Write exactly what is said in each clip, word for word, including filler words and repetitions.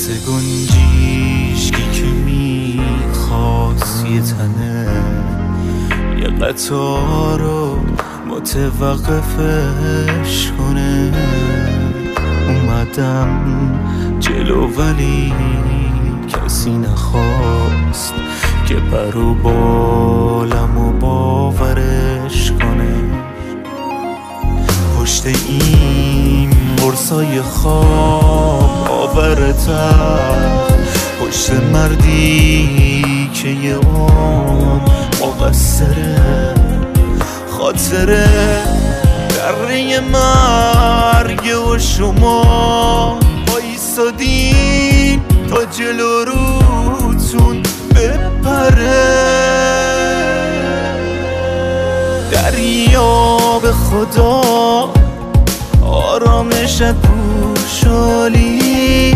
مثل گنجیشکی که میخواست یه تنه یه قطار رو متوقفش کنه. اومدم جلو ولی کسی نخواست که پر و بالم و باورش کنه. پشت این قرصای خواب آور تخت، پشت مردی که یه عمر مقصره، خاطره دره مرگ و شما بایستادین تا جلو روتون بپره. دریا به خدا آرامشت پوشالی،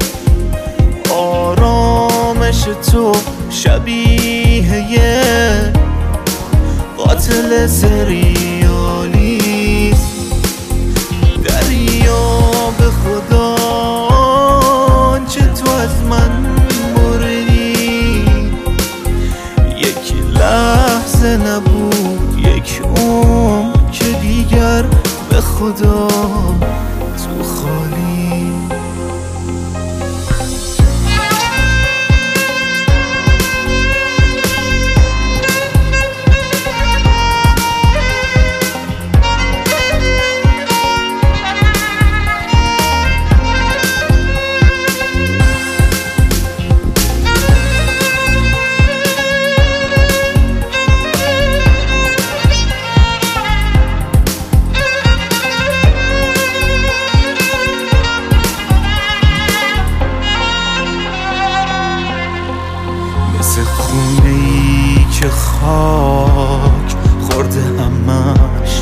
آرامش تو شبیه یه قاتل سریالی. دریا به خدا چه تو از من بردی، یک لحظه نبود یک عمر که دیگر به خدا تو خالی. مثل خونه‌ای که خاک خورده همش،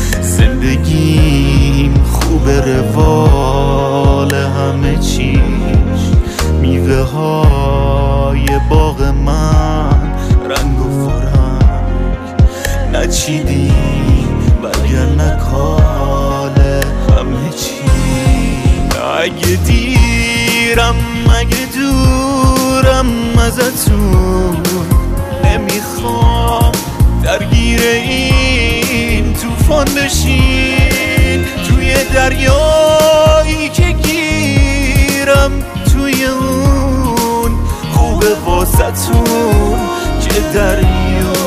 زندگیم خوبه روال همه چیش، میوه های باغ من رنگ و فرنگ نچیدیم وگرنه کال همه چی. اگه دیرم اگه دورم ازتون، نمیخوام درگیر این طوفان بشین. توی دریایی که گیرم توی اون خوبه واسه‌تون که دریا